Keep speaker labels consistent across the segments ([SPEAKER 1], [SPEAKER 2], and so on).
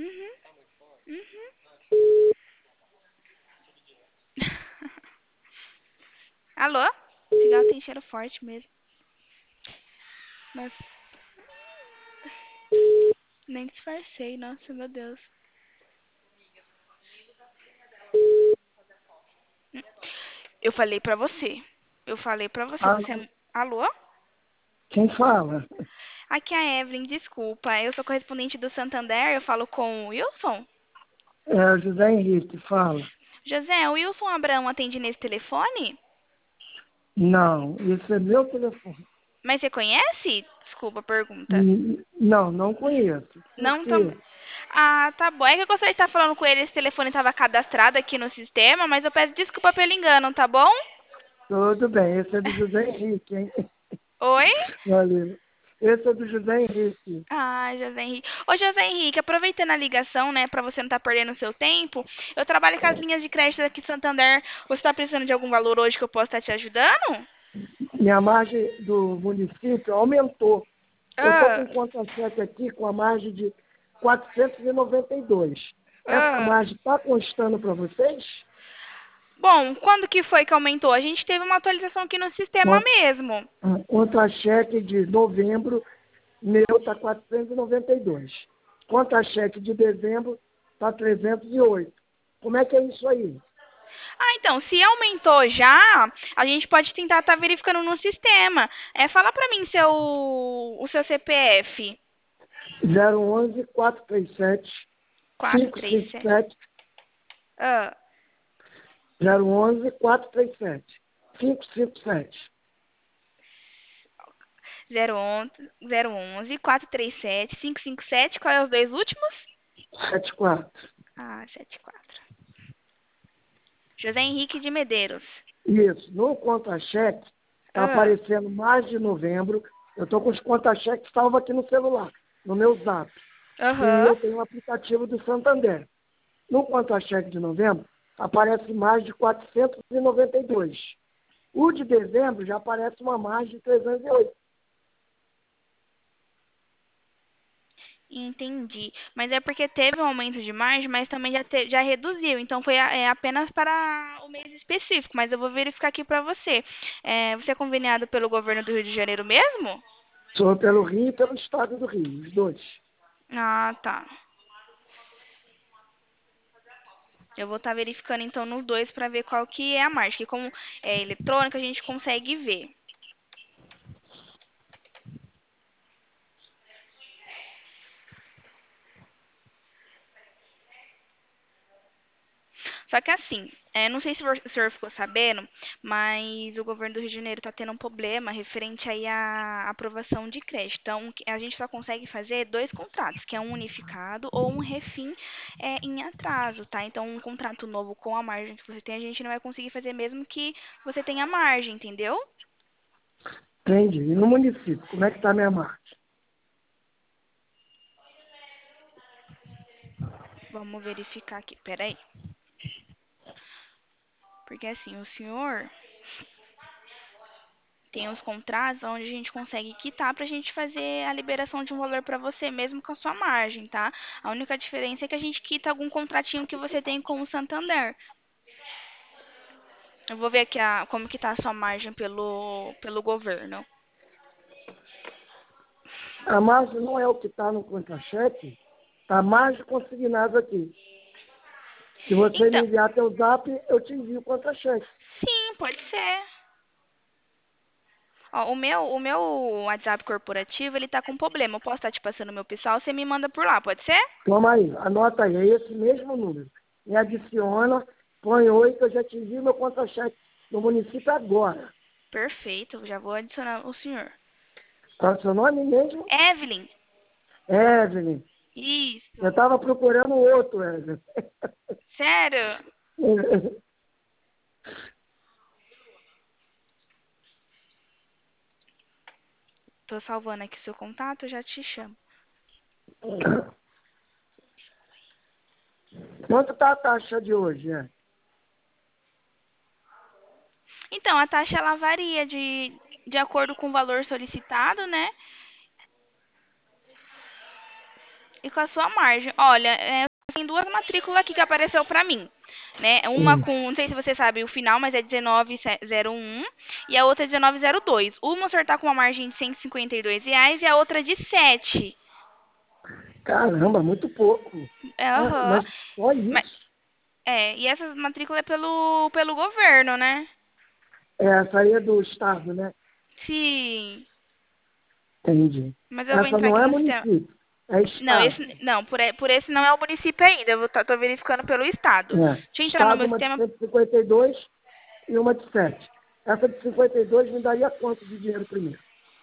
[SPEAKER 1] Uhum. Uhum. Alô? Esse gato tem cheiro forte mesmo. Mas nem disfarcei, nossa, meu Deus. Eu falei pra você. Eu falei pra você, você...
[SPEAKER 2] Alô,
[SPEAKER 1] Alô?
[SPEAKER 2] quem fala?
[SPEAKER 1] Aqui é a Evelyn, desculpa. Eu sou correspondente do Santander, eu falo com o Wilson.
[SPEAKER 2] É o José Henrique, fala.
[SPEAKER 1] José, o Wilson Abraão atende nesse telefone?
[SPEAKER 2] Não, esse é meu telefone.
[SPEAKER 1] Mas você conhece? Desculpa a pergunta.
[SPEAKER 2] Não, não conheço. Por
[SPEAKER 1] Não também.
[SPEAKER 2] quê?
[SPEAKER 1] Ah, tá bom. É que eu gostaria de estar falando com ele, esse telefone estava cadastrado aqui no sistema, mas eu peço desculpa pelo engano, tá bom?
[SPEAKER 2] Tudo bem, esse é do José Henrique, hein?
[SPEAKER 1] Oi?
[SPEAKER 2] Valeu. Esse é do José Henrique.
[SPEAKER 1] Ah, José Henrique. Ô, José Henrique, aproveitando a ligação, né, pra você não estar perdendo seu tempo, eu trabalho com as linhas de crédito aqui em Santander. Você tá precisando de algum valor hoje que eu possa estar te ajudando?
[SPEAKER 2] Minha margem do município aumentou. Eu estou
[SPEAKER 1] Ah,
[SPEAKER 2] com conta-cheque aqui com a margem de 492. Essa
[SPEAKER 1] ah.
[SPEAKER 2] margem está constando para vocês?
[SPEAKER 1] Bom, quando que foi que aumentou? A gente teve uma atualização aqui no sistema mesmo.
[SPEAKER 2] Contra-cheque de novembro, meu está 492. Contra-cheque de dezembro está 308. Como é que é isso aí?
[SPEAKER 1] Ah, então, se aumentou já, a gente pode tentar estar verificando no sistema. Fala pra mim o seu CPF.
[SPEAKER 2] 011 437
[SPEAKER 1] 437.
[SPEAKER 2] 557
[SPEAKER 1] Ah,
[SPEAKER 2] 011 437 557
[SPEAKER 1] 011 437 557. Qual é os dois últimos?
[SPEAKER 2] 74.
[SPEAKER 1] Ah, 74. José Henrique de Medeiros.
[SPEAKER 2] Isso. No contra-cheque, está
[SPEAKER 1] Ah,
[SPEAKER 2] aparecendo mais de novembro. Eu estou com os contra-cheques salvos aqui no celular, no meu zap. E
[SPEAKER 1] aham.
[SPEAKER 2] eu tenho um aplicativo do Santander. No contra-cheque de novembro, aparece mais de 492. O de dezembro já aparece uma margem de 308.
[SPEAKER 1] Entendi. Mas é porque teve um aumento de margem, mas também já reduziu. Então foi apenas para o mês específico. Mas eu vou verificar aqui para você. Você é conveniado pelo governo do Rio de Janeiro mesmo?
[SPEAKER 2] Sou pelo Rio e pelo estado do Rio, os dois.
[SPEAKER 1] Ah, tá. Eu vou estar verificando então nos dois para ver qual que é a margem. Que como é eletrônica, a gente consegue ver. Só que assim, não sei se o senhor ficou sabendo, mas o governo do Rio de Janeiro está tendo um problema referente aí à aprovação de crédito. Então, a gente só consegue fazer dois contratos, que é um unificado ou um refim em atraso, tá? Então, um contrato novo com a margem que você tem, a gente não vai conseguir fazer mesmo que você tenha margem, entendeu?
[SPEAKER 2] Entendi. E no município, como é que está a minha margem?
[SPEAKER 1] Vamos verificar aqui, peraí. Porque assim, o senhor tem os contratos onde a gente consegue quitar para a gente fazer a liberação de um valor para você mesmo com a sua margem, tá? A única diferença é que a gente quita algum contratinho que você tem com o Santander. Eu vou ver aqui como que tá a sua margem pelo governo.
[SPEAKER 2] A margem não é o que está no contra-cheque, está a margem consignada aqui. Se você me
[SPEAKER 1] Então,
[SPEAKER 2] enviar teu zap, eu te envio o contra-cheque.
[SPEAKER 1] sim, pode ser. Ó, o meu WhatsApp corporativo, ele tá com problema. Eu posso estar te passando o meu pessoal, você me manda por lá, pode ser?
[SPEAKER 2] Toma aí, anota aí, é esse mesmo número. Me adiciona, põe 8, eu já te envio meu contra-cheque no município agora.
[SPEAKER 1] Perfeito, já vou adicionar o senhor.
[SPEAKER 2] Qual é o seu nome mesmo?
[SPEAKER 1] Evelyn,
[SPEAKER 2] Evelyn. Eu
[SPEAKER 1] isso.
[SPEAKER 2] estava procurando outro, Evelyn.
[SPEAKER 1] Sério? Tô salvando aqui seu contato, já te chamo.
[SPEAKER 2] Quanto está a taxa de hoje,
[SPEAKER 1] Então, a taxa ela varia de acordo com o valor solicitado, né? E com a sua margem. Olha, tem duas matrículas aqui que apareceu pra mim, né? Uma
[SPEAKER 2] Hum.
[SPEAKER 1] com, não sei se você sabe o final, mas é 1901 e a outra é 1902. Uma o senhor tá com uma margem de R$ 152 e a outra de 7.
[SPEAKER 2] Caramba, muito pouco.
[SPEAKER 1] Aham.
[SPEAKER 2] Mas só
[SPEAKER 1] Mas,
[SPEAKER 2] isso.
[SPEAKER 1] e essa matrícula é pelo governo, né?
[SPEAKER 2] Essa aí é do estado, né?
[SPEAKER 1] Sim.
[SPEAKER 2] Entendi.
[SPEAKER 1] Mas eu vou
[SPEAKER 2] Essa
[SPEAKER 1] entrar
[SPEAKER 2] não
[SPEAKER 1] aqui
[SPEAKER 2] é
[SPEAKER 1] no sistema.
[SPEAKER 2] município, é
[SPEAKER 1] Não,
[SPEAKER 2] estado.
[SPEAKER 1] por esse não é o município ainda. Tô verificando pelo estado.
[SPEAKER 2] É.
[SPEAKER 1] Deixa eu entrar no
[SPEAKER 2] Estado,
[SPEAKER 1] meu
[SPEAKER 2] uma de
[SPEAKER 1] sistema.
[SPEAKER 2] 152 e uma de 7. Essa de 52 me daria quanto de dinheiro primeiro?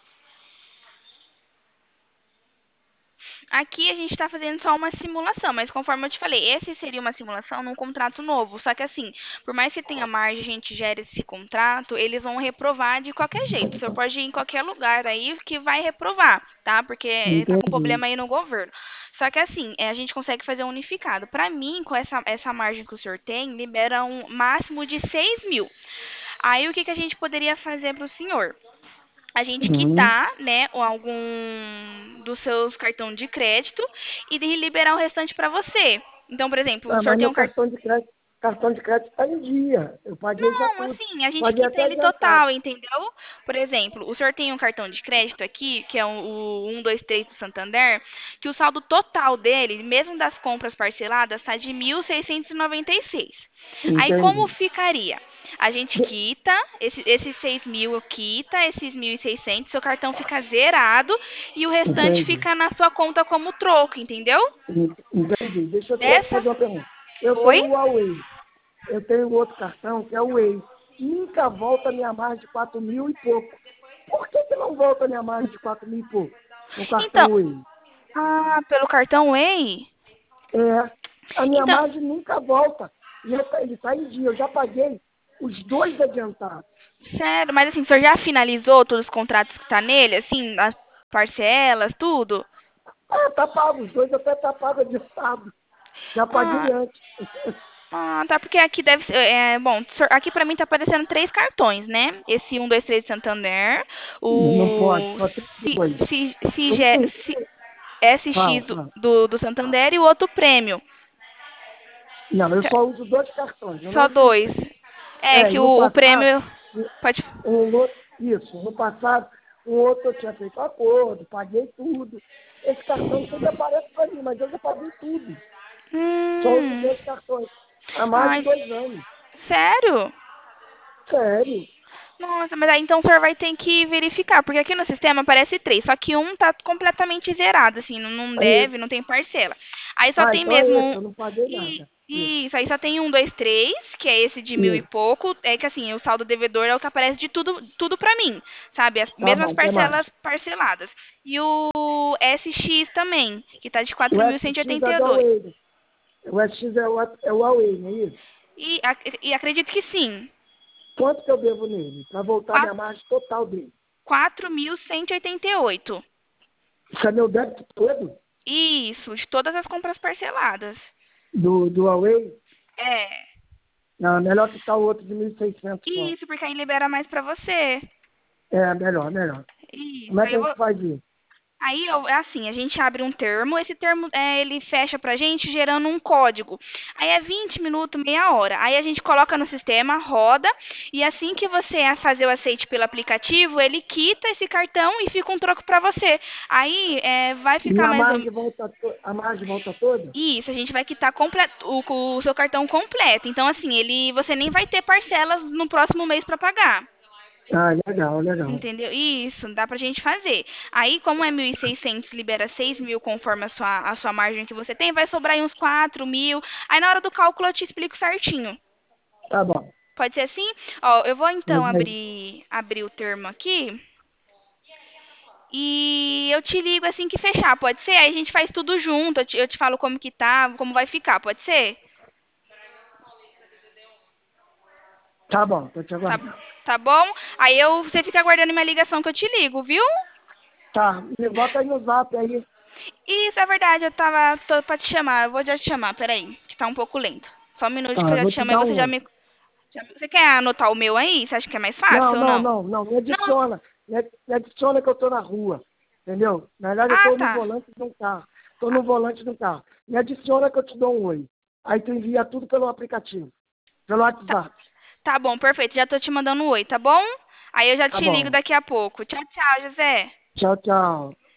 [SPEAKER 1] Aqui a gente está fazendo só uma simulação, mas conforme eu te falei, esse seria uma simulação num contrato novo. Só que assim, por mais que tenha margem, a gente gere esse contrato, eles vão reprovar de qualquer jeito. O senhor pode ir em qualquer lugar aí que vai reprovar, tá? Porque tá com
[SPEAKER 2] Entendi.
[SPEAKER 1] problema aí no governo. Só que assim, a gente consegue fazer um unificado. Para mim, com essa margem que o senhor tem, libera um máximo de 6.000. Aí o que a gente poderia fazer para o senhor? A gente
[SPEAKER 2] Uhum.
[SPEAKER 1] quitar, né, algum dos seus cartões de crédito e de liberar o restante para você. Então, por exemplo, o senhor
[SPEAKER 2] Mas
[SPEAKER 1] tem
[SPEAKER 2] meu
[SPEAKER 1] um cartão.
[SPEAKER 2] cartão de crédito está em dia. Eu paguei já
[SPEAKER 1] Não,
[SPEAKER 2] tudo.
[SPEAKER 1] assim, a gente
[SPEAKER 2] Paguei
[SPEAKER 1] quita
[SPEAKER 2] até
[SPEAKER 1] ele
[SPEAKER 2] adiantado.
[SPEAKER 1] total, entendeu? Por exemplo, o senhor tem um cartão de crédito aqui, que é o 123 do Santander, que o saldo total dele, mesmo das compras parceladas, está de 1.696. Aí como
[SPEAKER 2] Entendi.
[SPEAKER 1] ficaria? A gente
[SPEAKER 2] De-
[SPEAKER 1] quita, esses 6.000 quita, esses 1.600, seu cartão fica zerado e o restante
[SPEAKER 2] Entendi.
[SPEAKER 1] fica na sua conta como troco, entendeu?
[SPEAKER 2] Entendi. Deixa eu só
[SPEAKER 1] Dessa.
[SPEAKER 2] fazer uma pergunta. Eu
[SPEAKER 1] Oi?
[SPEAKER 2] tenho o Huawei. Eu tenho outro cartão, que é o Way. Nunca volta a minha margem de 4 mil e pouco. Por que não volta a minha margem de 4 mil e pouco no
[SPEAKER 1] Então,
[SPEAKER 2] cartão Way?
[SPEAKER 1] pelo cartão Way?
[SPEAKER 2] É, a minha
[SPEAKER 1] Então,
[SPEAKER 2] margem nunca volta. E ele está em dia. Eu já paguei os dois adiantados.
[SPEAKER 1] sério, mas assim, o senhor já finalizou todos os contratos que tá nele, assim, as parcelas, tudo?
[SPEAKER 2] Ah, tá pago. Os dois até tá pago adiantado. Já
[SPEAKER 1] Ah,
[SPEAKER 2] paguei antes.
[SPEAKER 1] tá, porque aqui deve ser, bom, aqui pra mim tá aparecendo três cartões, né? Esse 123 de Santander,
[SPEAKER 2] Não pode,
[SPEAKER 1] o
[SPEAKER 2] só tem dois.
[SPEAKER 1] SX
[SPEAKER 2] Fala, fala.
[SPEAKER 1] do Santander e o outro prêmio.
[SPEAKER 2] Não, eu só uso dois cartões. Eu
[SPEAKER 1] Só
[SPEAKER 2] não tenho
[SPEAKER 1] dois.
[SPEAKER 2] três.
[SPEAKER 1] É
[SPEAKER 2] É,
[SPEAKER 1] que
[SPEAKER 2] e no
[SPEAKER 1] o
[SPEAKER 2] passado,
[SPEAKER 1] prêmio. Pode.
[SPEAKER 2] um outro, isso, no passado, o outro eu tinha feito acordo, paguei tudo. Esse cartão sempre aparece para mim, mas eu já paguei tudo. Só uso
[SPEAKER 1] Hum.
[SPEAKER 2] dois cartões. Há mais de
[SPEAKER 1] Ai,
[SPEAKER 2] 2 anos.
[SPEAKER 1] sério?
[SPEAKER 2] Sério.
[SPEAKER 1] Nossa, mas aí então o senhor vai ter que verificar, porque aqui no sistema aparece três, só que um tá completamente zerado, assim, não
[SPEAKER 2] Aí,
[SPEAKER 1] deve, não tem parcela. Aí só tem
[SPEAKER 2] então é
[SPEAKER 1] mesmo
[SPEAKER 2] esse, eu não paguei
[SPEAKER 1] e
[SPEAKER 2] nada. Isso,
[SPEAKER 1] isso, aí só tem 123, que é esse de 1.000 e
[SPEAKER 2] isso.
[SPEAKER 1] pouco, é que assim, o saldo devedor é o que aparece de tudo pra mim, sabe? As
[SPEAKER 2] Tá
[SPEAKER 1] mesmas
[SPEAKER 2] bom, o que mais?
[SPEAKER 1] parcelas parceladas. E o SX também, que tá de
[SPEAKER 2] O
[SPEAKER 1] quatro mil cento e
[SPEAKER 2] SX é
[SPEAKER 1] oitenta e
[SPEAKER 2] da
[SPEAKER 1] dois.
[SPEAKER 2] Huawei. O SX é o Huawei, não é isso?
[SPEAKER 1] E acredito que sim,
[SPEAKER 2] Quanto que eu devo nele? Para voltar a minha margem total dele.
[SPEAKER 1] 4.188.
[SPEAKER 2] Isso é meu débito todo
[SPEAKER 1] Isso, de todas as compras parceladas.
[SPEAKER 2] do Huawei?
[SPEAKER 1] É.
[SPEAKER 2] Não, melhor que tá o outro de 1.600 só.
[SPEAKER 1] Isso, porque aí libera mais pra você.
[SPEAKER 2] É, melhor, melhor.
[SPEAKER 1] Isso,
[SPEAKER 2] Como é que a gente faz isso?
[SPEAKER 1] aí é assim, a gente abre um termo, esse termo ele fecha pra gente gerando um código. Aí é 20 minutos, meia hora. Aí a gente coloca no sistema, roda, e assim que você fazer o aceite pelo aplicativo, ele quita esse cartão e fica um troco pra você. Aí vai
[SPEAKER 2] E
[SPEAKER 1] ficar mais ou
[SPEAKER 2] a margem volta toda?
[SPEAKER 1] isso, a gente vai quitar o seu cartão completo. Então, assim, você nem vai ter parcelas no próximo mês pra pagar.
[SPEAKER 2] Ah, legal, legal.
[SPEAKER 1] Entendeu? Isso, dá pra gente fazer. Aí, como é 1.600, libera 6.000 conforme a sua margem que você tem, vai sobrar aí uns 4.000. Aí, na hora do cálculo, eu te explico certinho.
[SPEAKER 2] Tá bom.
[SPEAKER 1] Pode ser assim? Ó, eu vou então
[SPEAKER 2] Mas aí,
[SPEAKER 1] abrir o termo aqui e eu te ligo assim que fechar, pode ser? Aí a gente faz tudo junto, eu te falo como que tá, como vai ficar, pode ser?
[SPEAKER 2] tá bom, tô te
[SPEAKER 1] Tá,
[SPEAKER 2] aguardando.
[SPEAKER 1] tá bom? Aí você fica aguardando minha ligação que eu te ligo, viu?
[SPEAKER 2] Tá, me bota aí no zap aí.
[SPEAKER 1] Isso é verdade, tô pra te chamar, eu vou já te chamar, peraí, que tá um pouco lento. Só um minuto que
[SPEAKER 2] Tá,
[SPEAKER 1] eu
[SPEAKER 2] eu
[SPEAKER 1] já
[SPEAKER 2] vou
[SPEAKER 1] te
[SPEAKER 2] te
[SPEAKER 1] chamo e
[SPEAKER 2] dar
[SPEAKER 1] você
[SPEAKER 2] um
[SPEAKER 1] já
[SPEAKER 2] oi.
[SPEAKER 1] me. Você quer anotar o meu aí? Você acha que é mais
[SPEAKER 2] Não,
[SPEAKER 1] fácil ou
[SPEAKER 2] não,
[SPEAKER 1] não?
[SPEAKER 2] não, não, me
[SPEAKER 1] Não?
[SPEAKER 2] adiciona. Me adiciona que eu tô na rua, entendeu? Na verdade, eu
[SPEAKER 1] Ah,
[SPEAKER 2] tô no
[SPEAKER 1] tá.
[SPEAKER 2] volante de um carro. Estou no volante do carro. Me adiciona que eu te dou um oi. Aí tu envia tudo pelo aplicativo, pelo
[SPEAKER 1] Tá,
[SPEAKER 2] WhatsApp.
[SPEAKER 1] tá bom, perfeito. Já tô te mandando um oi, tá bom? Aí eu já
[SPEAKER 2] Tá
[SPEAKER 1] te ligo
[SPEAKER 2] bom.
[SPEAKER 1] daqui a pouco. Tchau, tchau, José.
[SPEAKER 2] Tchau, tchau.